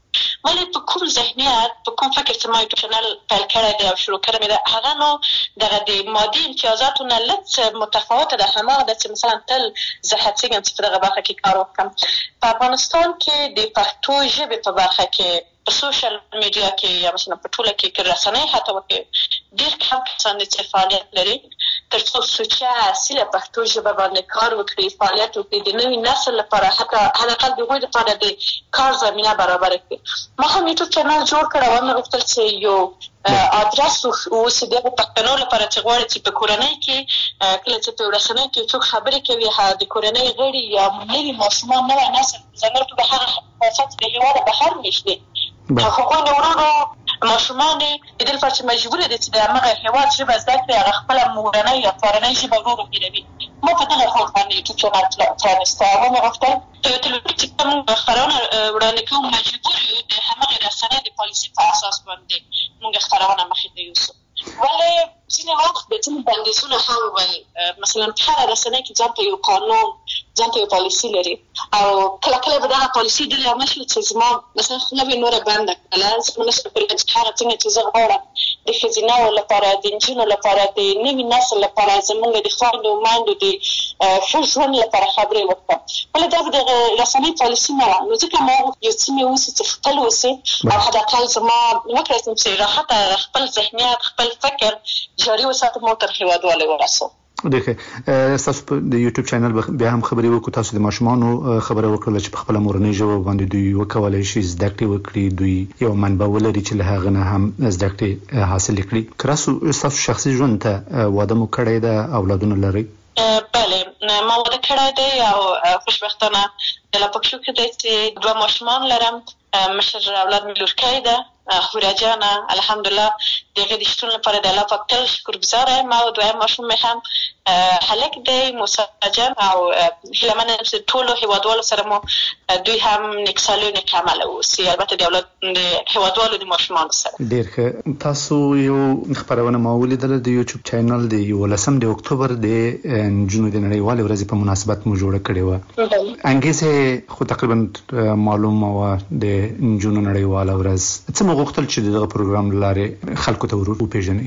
ولی په کوم ذهنیت په کوم فکر چې ما یوټیوب چینل پیل کړی دی او شروع کړی مې ده، هغه نو دغه د مادي امتیازاتو نه لږ متفاوته ده. هماغه ده چې مثلا تل زه هڅېږم چې په دغه برخه کې کار وکړم. په افغانستان کې د پښتو ژبې په برخه کې په سوشل میډیا کې یا مثلا په ټوله کې رسنۍ حتی وکړي ډېر کم کسان دي چې فعالیت لري تر څو سوچه اصیله پښتو ژبه باندې کار وکړي، فعالیت وکړي، د نوي نسل لپاره حتی حداقل د هغوی لپاره د کار زمینه برابره کړي. ما هم یوټیوب چینل جوړ کړی و، مې غوښتل چې یو ادرس اوسي د پښتنو لپاره چې غواړي چې په کورنۍ کې کله چې په رسنۍ کې څوک خبرې کوي د کورنۍ غړي یا نوي ماشومان نوی نسل ځانګړې په هغه خاصه د هېواد بهر میشي هغوی نه ورونو ماشومان د دې لپاره چې مجبور دي چې د هغه هېواد ژبه زده کړي، هغه خپله مورنۍ یا پلارنۍ ژبه ورو هېروي. ما په دغه خوښ باندې یوټیوب چینل پرانستی او مې غوښتل په یو ټلویزیون چې کوم خپرونه وړاندې کوو مجبور یو د همغې رسنۍ د پالیسي په اساس باندې موږ خپرونه مخې ته یوسو. ولې ځینې وخت د ځینې بندیزونه هم ول، مثلا په هره رسنۍ کې ځان ته یو قانون، ځان ته یو پالیسي لري او کله کله به دغه پالیسي ډېرې عامه شي چې زما مثلا خوله به نوره بنده کړله، زه نشم کولی چې هغه څنګه چې زه غواړم د ښځینهو لپاره، د نجونو لپاره، د نوي نسل لپاره، زموږ د خویندو میندو د ښه ژوند لپاره خبرې وکړم. ولې دا به د رسنۍ پالیسي نه وه. نو ځکه ما یو څه مې اوسي چې خپل اوسي او حداقل زما وکړی شم چې راحته خپل ذهنیت، خپل فکر جاري وساتم او تر هېوادوالو ورسوم. دیکھه تاسو په د یوټیوب چینل بیا هم خبرې وکړو، تاسو د ماشومانو خبره وکړه چې په خپل مورنۍ ژبه باندې دوی وکولای شي زده کړې وکړي، دوی یو منبع ولري چې له هغه نه هم زده کړې حاصل کړي. که تاسو شخصي ژوند ته واده مو کړی ده، اولادونه لرئ؟ بله، ما واده کړی دی او خوشبختانه د لا پکښو کې دی چې 2 ماشومان لرم. مشر اولاد مې لورکی ده هورا جانه، الحمدلله د هغې د شتون لپاره د الله پاک تل شکرګزاره یم. او دویم ماشوم مې هم هلک دی موسی جان او هیله منه یم چې ټولو هېوادوالو سره مو دوی هم نیکسالي او نیک عمله واوسي، البته د اولاد د هېوادوالو د ماشومانو سره. ډېر ښه. تاسو یو خپرونه ما ولیدله د یوټیوب چینل د 11 د اکتوبر د نجونو د نړیوالې ورځې په مناسبت مو جوړه کړې وه. انګیزه خو تقریبا معلومه وه د نجونو نړیواله ورځ. څه مو غوښتل چې دغه پروګرام لارې خلکو ته وپېژنئ؟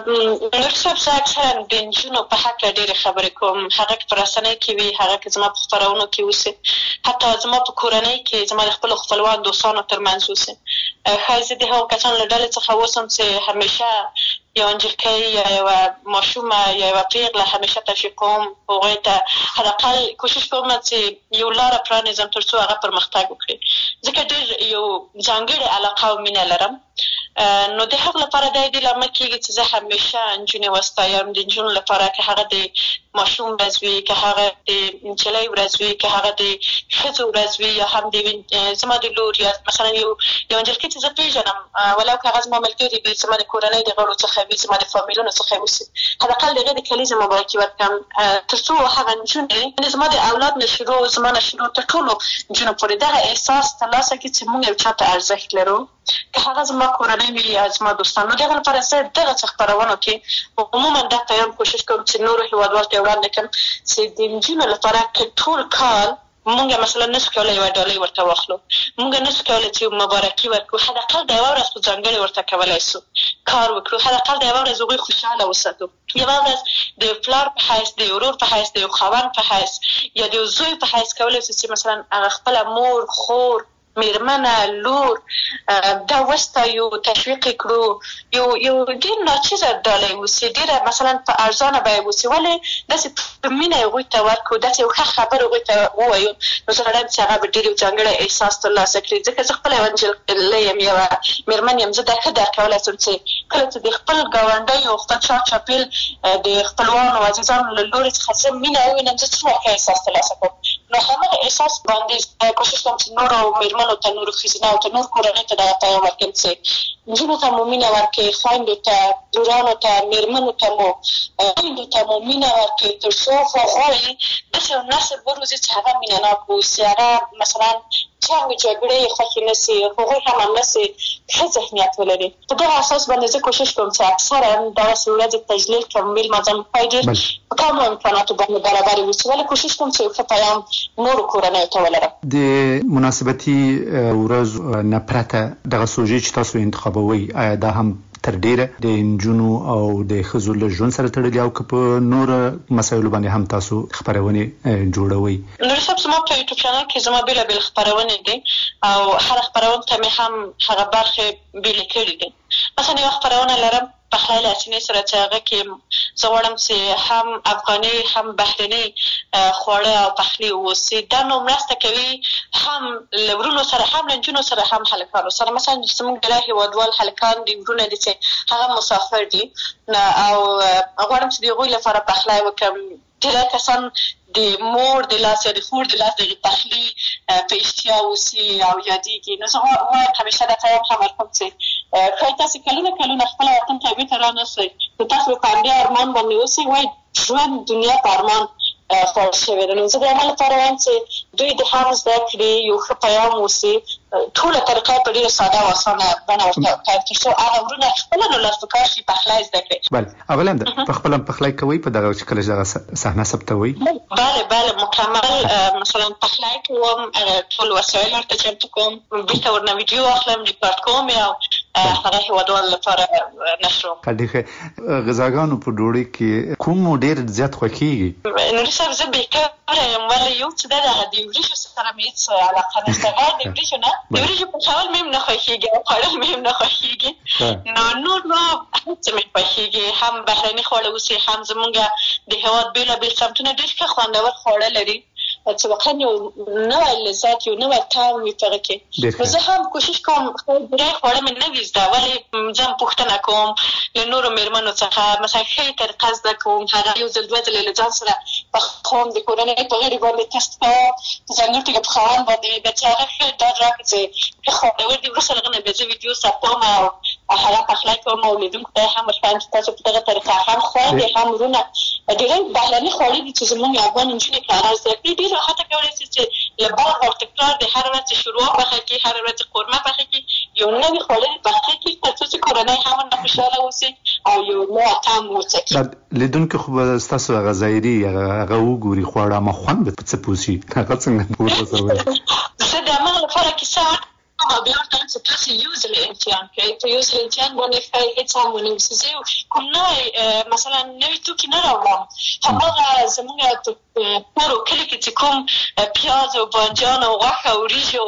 نور صاحب زه اکثرا د نجونو په هکله ډېرې خبرې کوم، هغه که په رسنۍ کې وي، هغه که زما په خپرونو کې اوسي، حتی زما په کورنۍ کې زما د خپلو خپلوان دوستانو ترمنځ اوسي. ښایي زه د هغو کسانو له ډلې څخه اوسم چې همیشه یو نجلۍ یا یوه ماشومه یا یوه پیغله همیشه تشویق کوم، هغوی ته حداقل کوشش کوم چې یو لاره پرانیزم تر څو هغه پرمختګ وکړي. ځکه ډېر یو ځانګړې علاقه او مینه لرم. نو د هغه لپاره دا دې لامل کېږي چې زه همیشه نجونې وستایم. د نجونو لپاره که هغه د ماشوم ورځ وي، که هغه د نجلۍ ورځ وي، که هغه د ښځو ورځ وي، یا هم د زما د لور یا مثلا یو نجلۍ چې زه پېژنم، ولو که هغه زما ملګري وي، زما د کورنۍ د غړو څخه وي، زما د فامیلونو څخه اوسي، حداقل د هغې د کلیزې مبارکي ورکړم تر څو هغه نجونې زما د اولاد نه شروع، زما نه شروع تر ټولو نجونو پورې دغه احساس ترلاسه کړي چې موږ یو چا ته ارزښت لرو، که هغه زما کورنۍ وي یا زما دوستان. نو دغه لپاره زه دغه څه خپرونو کې عموما دا پیغام کوشش کوم چې نورو هېوادوالو ته یې وړاندې کړم چې د نجونو لپاره که ټول کال مونږ مثلا نشو کولی یوه ډالۍ ورته واخلو، مونږ نشو کولی چې مبارکي ورکړو، حداقل د یوه ورځ خو ځانګړې ورته کولی سو کار وکړو، حداقل د یوه ورځ هغوی خوشحاله وساتو، یوه ورځ د یو پلار په حیث، د یو ورور په حیث، د یو خاوند په حیث یا د یو زوی په حیث کولی سو چې مثلا هغه خپله مور، خور، میرمنه، لور دا وستایو، تشویق کړو، یو ډېر ناچیزه ډالۍ اوسي، ډېره مثلا په ارزانه بیه اوسي، ولې داسې په مینه هغوی ته ورکړو، داسې یو ښه خبر هغوی ته ووایو. نو زه غواړم چې هغه به ډېر یو ځانګړی احساس ترلاسه کړي. ځکه زه خپله یوه نجلۍ یم، یوه میرمن یم، زه دا ښه درک کولی شم چې کله چې د خپل ګاونډیو، خپل چاپېل د خپلوانو عزیزانو له لورې څخه زه مینه ووینم، زه څومره ښه احساس ترلاسه کوم. نو همغه احساس باندې کوشش کوم چې نورو میرمنو ته، نورو ښځینهو ته، نور کورنۍ ته دغه پیغام ورکړم چې نجونو ته مو مینه ورکړئ، خویندو ته، لورانو ته، میرمنو ته مو، خویندو ته مو مینه ورکړئ، تر څو غواړئ داسې یو نسل وروزي چې هغه مینه ناک واوسي، هغه مثلا جنګ جګړې خوښې نه سي، هغوی هم همداسې ښه ذهنیت ولري. په دغه اساس باندې زه کوشش کوم چې اکثرا دغسې ورځې تجلیل کړم، میلمه ځای ډېر په کمو امکاناتو باندې برابر واوسي، ولې کوشش کوم چې یو ښه پیام نورو کورنیو ته ولرم. د مناسبتي ورځو نه پرته دغه سوژې چې تاسو انتخابوي، آیا دا هم تر ډیره د نجونو او د ښځو له ژوند سره تړلي او که په نورو مسایلو باندې هم تاسو خپرونې جوړوئ؟ نور صاحب، زما په یوټیوب چینل کې زما بېلابېل خپرونې دي او هره خپرونه ته مې هم هغه برخې بېلې کړي دي. مثلا یوه خپرونه لرم پخلی له سینې سره چې هغه کې زه غواړم چې هم افغاني هم بهرني خواړه او پخلي واوسي. دا نو مرسته کوي هم له ورونو سره، هم له نجونو سره، هم هلکانو سره. مثلا زموږ د هېوادوال هلکان دي، ورونه دي چې هغه مسافر دي او غواړم چې د هغوی لپاره پخلی وکړم. ډېری کسان د مور د لاس یا د خور د لاس د پخلي په اشتیا اوسي او یادېږي. نو زه وایم همیشه دا پیغام هم ورکوم چې ښایي تاسې کلونه خپله وطن ته بېرته رانشئ، نو تاسو به په همدې ارمان باندې اوسئ. وایي ژوند دنیا په ارمان خوړل شوې ده. نو زه د عمل لپاره وایم چې دوی د هم زده کړي، یو ښه پیام اوسي، ټوله طریقه په ډېره ساده او اسانه بڼه ورته وکړي تر څو هغه ورونه خپله نو لاس په کار شي، پخلی زده کړي. بله، اول هم په خپله پخلی کوئ په دغه چې کله چې دغه صحنه ثبتوئ؟ بله مکمل مثلا پخلی کوم، ټول وسایل ورته چمتو کوم، بېرته ورنه ویډیو اخلم، ریکارډ کوم او هغه هېوادوالو لپاره نشروم. ډېر ښه. غذاګانو په ډوډۍ کې کوم ډېر زیات خوښېږي؟ نوري صاحب، زه بېکاره یم، ولې یو څه ده د وریجو سره مې هېڅ علاقه نشته. غیر د وریجو نه، د وریجو پخول مې هم نه خوښېږي او خوړل مې هم نه خوښېږي. نو نور هر څه مې خوښېږي، هم بهرني خواړه اوسي، هم زموږ د هېواد بېلابېل سمتونه ډېر ښه خوندور خواړه لري چې واقعا یو نوی لذت، یو نوی طعم وي په هغه کې. نو زه هم کوشش کوم ډېری خواړه مې نه وي زده، ولې زه هم پوښتنه کوم له نورو مېرمنو څخه، مثلا ښې طریقه زده کوم، هغه یو ځل دوه ځلې له ځان سره پخوم، د کورنۍ په غړي باندې تست کوم، په ځانګړې توګه په خاوند باندې بیا چې هغه ښه ډاډ راکړي چې ښه خوندور دي. وروسته له هغه نه بیا زه ویډیو ثبتوم او هغه پخلی کوم او لیدونکو ته یې هم ورښیم چې تاسو په دغه طریقه هم خوندې هم ورونه ډېری بهرني خواړه دي چې زموږ افغان نجونې په هغه زده کړي. ډېر راحته کولی شي چې له بار او تکرار د هر ورځ شوروا پخه کړي، هر ورځ قورمه پخه کړي، یو نوي خواړه پخه کړي تر څو چې کورنۍ هم ورنه خوشحاله اوسي او یو نوی طعم وڅکي. لیدونکي خو به ستاسو هغه ظاهري هغه وګوري خواړه، اما خوند به څه پوسي، هغه څنګه پوسوي؟ زه د عمل لپاره کیسه او بیا ورته وایم چې تاسې یو ځل امتحان کړئ، په یو ځل امتحان باندې ښایي هېڅ هم ونه اوسي. زه کوم نوی مثلا نوي توکي نه راوړم، هماغه زموږ کور او کلي کې چې کوم پیاز او بانجان او غوښه او وریجو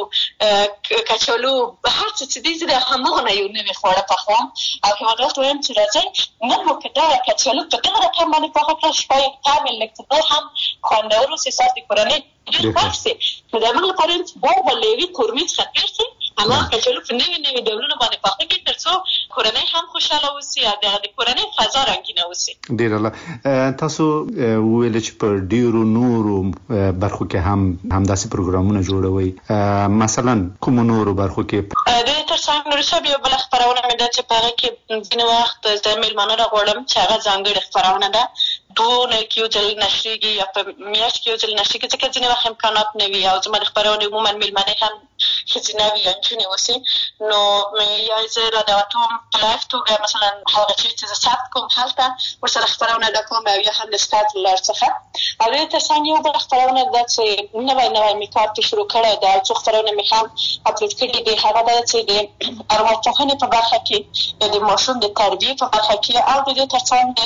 کچالو هر څه چې دي، زه د هماغه نه یو نوي خواړه پخوم او هېوادوالو ته وایم چې راځئ نن مو که دغه کچالو په دغه رقم باندې پخه کړه، شاید طعم یې لږ څه نور هم خوندور اوسي، ستاسو د کورنۍ ډېر خوښ شي. نو د هغه لپاره یم چې باید به له یوې کورمې څخه تېر شي، هماغه کچالو په نوي ډولونو باندې پخه کړي تر څو کورنۍ هم خوشحاله اوسي او د کورنۍ فضا رنګینه اوسي. ډېر الله. تاسو وویل چې په ډېرو نورو برخو کې هم همداسې پروګرامونه جوړوئ، مثلا کومو نورو برخو کې؟ د تر څنګ نوري صاحب یو بله خپرونه مې ده چې په هغه کې ځینې وخت زه مېلمانه راغواړم چې هغه ځانګړې خپرونه ده، 2 اونۍ کې یو ځل نشریږي یا په میاشت کې یو ځل نشریږي، ځکه ځینې وخت امکانات نه وي او زما د خپرونې عموما مېلمنې هم ښځینه وي یا نجونې اوسي. نو یا زه رادعوتوم په لایف توګه، مثلا هغه چیز چې زه ثبت کوم هلته ورسره خپرونه ډه کوم او یا هم د سکایپ له لارې څخه. او د دې تر څنګ یو بله خپرونه ده چې نوی مې کار پرې شروع کړی ده او څو خپرونه مې هم اپلوډ کړي دي. هغه ده چې د ارواپوهنې په برخه کې یا د ماشوم د تربیې په برخه کې او د دې تر څنګ د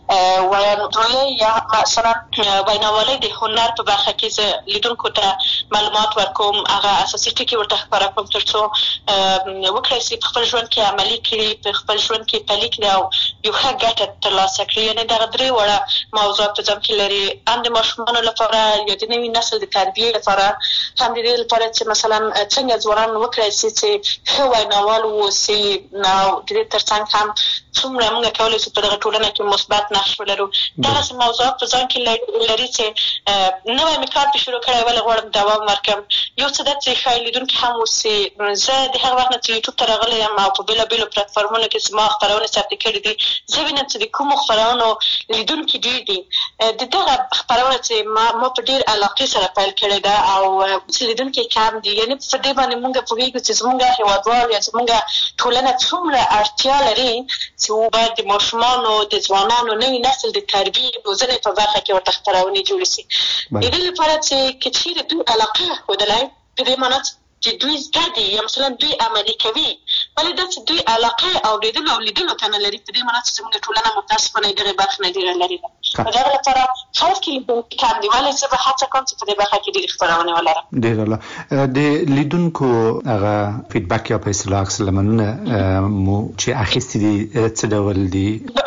ویاندویۍ یا مثلا ویناوالۍ د هنر په برخه کې زه لیدونکو ته معلومات ورکوم، هغه اساسي ټکي ورته ښکاره کوم تر څو وکړی شي په خپل ژوند کې عملي کړي، په خپل ژوند کې پلي کړي او یو ښه ګټه ترلاسه کړي. یعنې دغه 3 وړه موضوعات په ځان کې لري، هم د ماشومانو لپاره یا د نوي نسل د تربیې لپاره، هم د دې لپاره چې مثلا څنګه ځوانان وکړی شي چې ښه ویناوال واوسي او د دې تر څنګ هم څومره موږ کولی شو په دغه ټولنه کې مثبت نقش ولرو. دغسې موضوعات په ځان کې لري چې نوی مې کار پرې شروع کړی، ولې غواړم دوام ورکړم. یو څه ده چې ښایي اوریدونکي هم اوسي. زه د هغه وخت نه چې یوټیوب ته راغلی یم او په بېلابېلو پلټفارمونو کې زما خپرونې ثبت کړي دي، زه وینم چې د کومو خپرونو لیدونکي ډېر دي. د دغه خپرونه چې ما په ډېر علاقې سره پیل کړې ده او چې لیدونکي کم دي، یعنې په دې باندې موږ پوهېږو چې زموږ هېوادوال یا زموږ ټولنه څومره اړتیا لري چې باید د ماشومانو د ځوانانو نوي نسل د تربیې روزنې په برخه کې ورته خپرونې جوړې شي. د دې لپاره چې که چېرې دوی علاقه ښودلی، په دې معنا چې دوی زده دي یا مثلا دوی عملي کوي، ولې دا چې دوی علاقه اورېدلو او لیدلو ته نه لري، په دې معنا چې زموږ ټولنه متاسفانه د دغې برخې نه ډېره لرې ده. په دغه لپاره خلک یې لیدونکي کم دي، ولې زه به هڅه کوم چې په دې برخه کې ډېرې خپرونې ولرم. ډېر عالی. د لیدونکو هغه فیډبک یا په اصطلاح عکس العملونه مو چې اخیستي دي څه ډول دي؟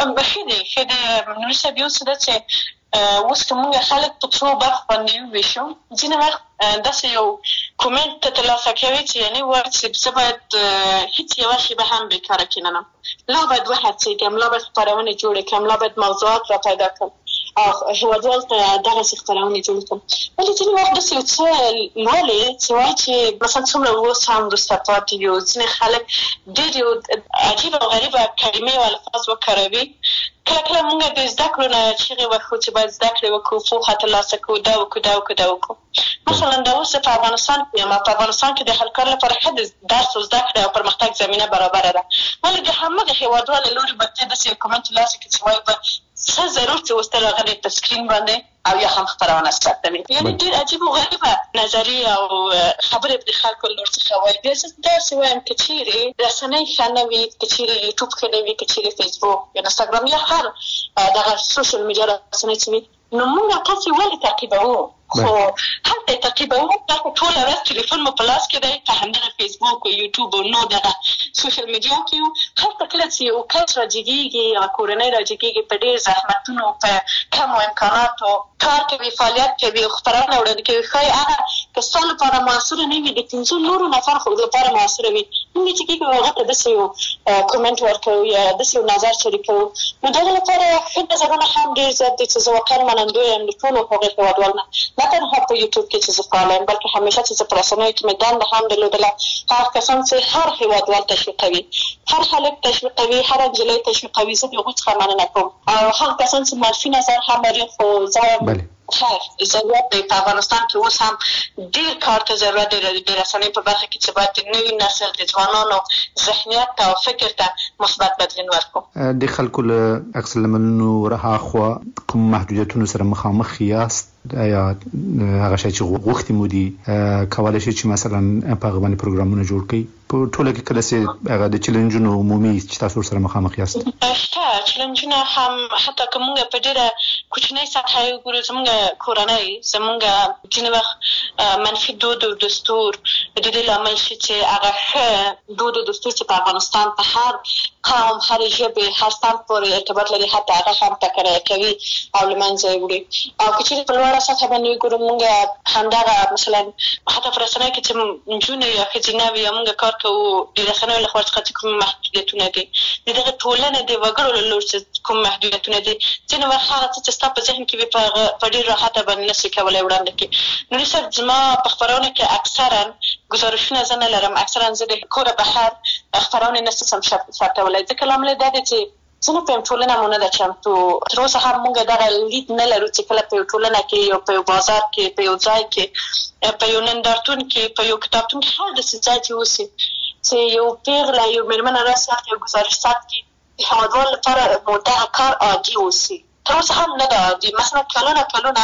ښه دی نوري صاحب. یو څه ده چې اوس که موږ خلک په څو برخو باندې وویشو، ځینې وخت داسې یو کومنټ ته ترلاسه کوي چې یعنې وایي چې زه باید هېڅ یوه شېبه هم بېکاره کښېننم، لا باید وهڅېږم، لا باید خپرونې جوړې کړم، لا باید موضوعات را پیدا کړم او هېوادوال ته دغسې خپرونې جوړې کړم. ولې ځینې وخت داسې یو څه لولې چې وایي چې مثلا څومره اوس هم وروسته پاتې یو، ځینې خلک ډېر یو عجیبه او غریبه کلمې او الفاظ وکاروي. کله کله موږ د زده کړو نه چیغې وکړو چې باید زده کړې وکړو، پوهه ترلاسه کړو، دا وکړو دا وکړو دا وکړو. مثلا دا اوس په افغانستان کې یم، په افغانستان کې د هر کار لپاره ښه د درس او زده کړې او پرمختګ زمینه برابره ده، ولې د همغه هېوادوال له لورې به ته داسې یو کومنټ ترلاسه کړې چې وایي به څه ضرور چې اوس ته راغلی په سکرین باندې او یا هم خپرونه ثبتوي. یعنې ډېر عجیب او غریبه نظریې او خبرې د خلکو له لور څخه وایي. بیا زه داسې وایم که چېرې رسنۍ ښه نه وي، که چېرې یوټیوب ښه نه وي، که چېرې فیسبوک یا انسټاګرام یا هر دغه سوشل میډیا رسنۍ چې وي، نو موږ تاسې ولې تعقیبوو؟ خو هلته یې تعقیبوو، دلته ټوله ورځ تلیفون مو په لاس کې دی، په همدغه فیسبوک او یوټیوب او نو دغه سوشل میډیا کې یو. هلته کله چې یو کس راجګېږي یا کورنۍ راجګېږي، په ډېر زحمتونو په کمو امکاناتو کار کوي، فعالیت کوي او خپرونه وړاندې کوي، ښایي هغه که ستا لپاره موثره نه وي، د 500 نورو نفر خو لپاره موثره وي. موږ چې کېږو هغه ته داسې یو کومنټ ورکوو یا داسې یو نظر شریکوو، نو دغه لپاره ښه نظرونه هم ډېر زیات دي چې زه واقعا منندوی یم د ټولو هغې هېوادوال نه، نه تنها په یوټیوب کې چې زه فعاله یم، بلکې همیشه چې زه په رسنیو کې مې دنده هم درلودله، هغه کسان چې هر هېوادوال تشویقوي، هر هلک تشویقوي، هر نجلۍ تشویقوي، زه د هغوی څخه مننه کوم. او هغه کسان چې منفي نظر هم لري، خو زه خیر ضرورت دی په افغانستان کې اوس هم ډېر کار ته ضرورت دی د رسنیو په برخه کې چې باید د نوي نسل د ځوانانو ذهنیت ته او فکر ته مثبت بدلون ورکړو. د خلکو له عکس العملونو رهاخوا کوم محدودیتونو سره مخامخ یاست؟ یا هغه شی چې غوښتي مو دي کولی شي چې مثلا په هغه باندې پروګرامونه جوړ کړئ؟ په ټوله کې کله چې هغه د چیلنجونو عمومي چې تاسو سره مخامخ یاست؟ شته چیلنجونه هم، حتی که موږ په ډېره کوچنۍ سطحه یې وګورو، زموږ کورنۍ، زموږ ځینې وخت منفي دود او دستور د دې لامل شي چې هغه ښه دود او دستور چې په افغانستان په هر قوم، هر ژبې، هر صنف پورې ارتباط لري، حتی هغه هم ټکنی کوي او له منځه یې وړي. او که چېرې په لوړه سطحه باندې وګورو، موږ همدغه مثلا حتی په رسنیو کې چې نجونې یا ښځینه وي یا موږ کار کوو، د رسنیو له خوا څخه چې کوم محدودیتونه دي، د دغه ټولنې د وګړو له لوري چې کوم محدودیتونه دي، ځینې وخت هغه څه چې ستا په ذهن کې وي په ډېر راحته باندې نشي کولی وړاندې کړي. نوري صاحب، زما په خپرونه کې اکثرا ګزارشونه زه نه لرم، اکثرا زه د کوره بهر خپرونې نه شم ثبتولی، ځکه لامل یې دا دی چې زه نه پوهیم ټولنه مو نه ده چمتو. تر اوسه هم موږ دغه لید نه لرو چې کله په یو ټولنه کې یا په یو بازار کې، په یو ځای کې، په یو نندارتون کې، په یو کتابتون کې، هر داسې ځای چې اوسي چې یو پیغله، یو مېرمنه راسي یو ګزارش ثبت کړي، د هېوادوال لپاره مو دغه کار عادي اوسي. تر اوسه هم نه ده عادي. مثلا کلونه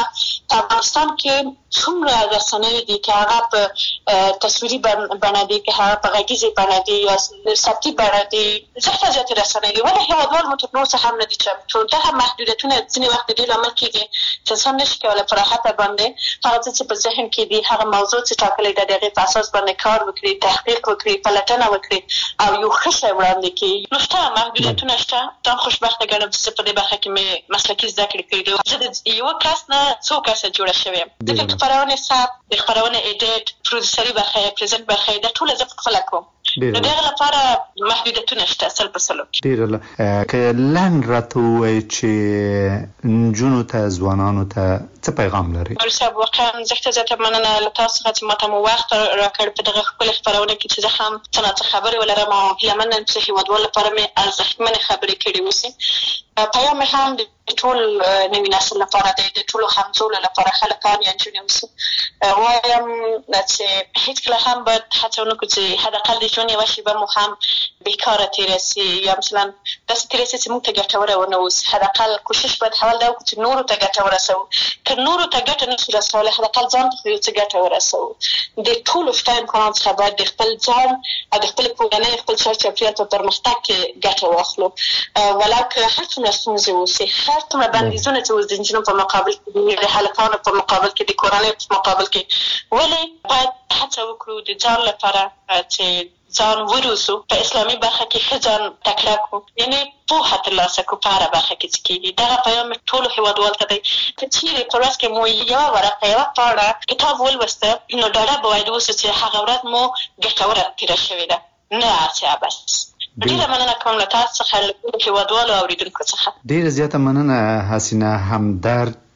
په افغانستان کې څومره رسنۍ دي چې هغه په تصویري بڼه دي، که هغه په غږیزې بڼه دي یا صوتي بڼه دي، زیاتې رسنۍ دي، ولې هېوادوال مو تر اوسه هم نه دي چمتو. دغه محدودیتونه ځینې وخت د دې لامل کېږي چې انسان نشي کولی په راحته باندې هغه څه چې په ذهن کې دي، هغه موضوع چې ټاکلې ده، د هغې په اساس باندې کار وکړي، تحقیق وکړي، پلټنه وکړي او یو ښه شی وړاندې کړي. نو شته محدودیتونه شته. ځان خوشبخته ګڼم چې زه په دې برخه کې مې مسلکي زده کړې کړي دي. زه د یوه کس نه څو کسه جوړه شوې یم. د خپرونې ثبت، د خپرونې ایډیټ، پروډوسري برخه، پرزنټ برخه، دا ټوله زه پخپله کوم. نو دغه لپاره محدودیتونه شته 100%. ډیر که لاند راته وایي چې نجونو ته ځوانانو ته څه پیغام لري؟ صاحب واقعا زه مننه له تاسو څخه چې ماته مو وخت راکړ په دغه خپل خبرونه کې چې زه هم څه خبرې ولرم او هیله چې هیوادوال لپاره مې ارزښتمنې خبرې کړې اوسي. پیام هم د ټول نوي نسل لپاره دی، د ټولو همزولو لپاره خلکان یا نجونې اوسي. وایم چې هیڅکله هم باید هڅه ونه کړو چې حداقل د ژوند یوه شېبه مو هم بېکاره تېره سي یا مثلا داسې تېره سي چې موږ ته ګټوره ونه اوسي. حداقل کوشش باید حول دا وکړو چې نورو ته ګټه ورسوو. که نورو ته ګټه نه شو رسولی حداقل ځان ته خو یو څه ګټه ورسوو. د ټولو شته امکاناتو څخه باید د خپل ځان او د خپلې کورنۍ خپل چاپېریال په پرمختګ کې ګټه واخلو. ولو که هر څومره ستونزې اوسي، هر څومره بندیزونه چې اوس د نجونو په مقابل کې دي، د هلکانو په مقابل کې، د کورنۍ په مقابل کې، ولې باید هڅه وکړو د ځان لپاره چې ځان وروسو په اسلامي برخه کې ښه ځان تکړه کړو، یعنې پوهه ترلاسه کړو په هره برخه کې چې کېږي. دغه پیام ټولو هېوادوالو ته دی. که چېرې په ورځ کې مو یوه ورقه یوه پاڼه کتاب ولوسته نو ډاډه به باید اوسو چې هغه ورځ مو ګټوره تېره شوې ده، نه هسې بس. ډېره مننه کوم له تاسو څخه، له ټولو هېوادوالو او اورېدونکو څخه. ډېره زیاته مننه حسینه همدرد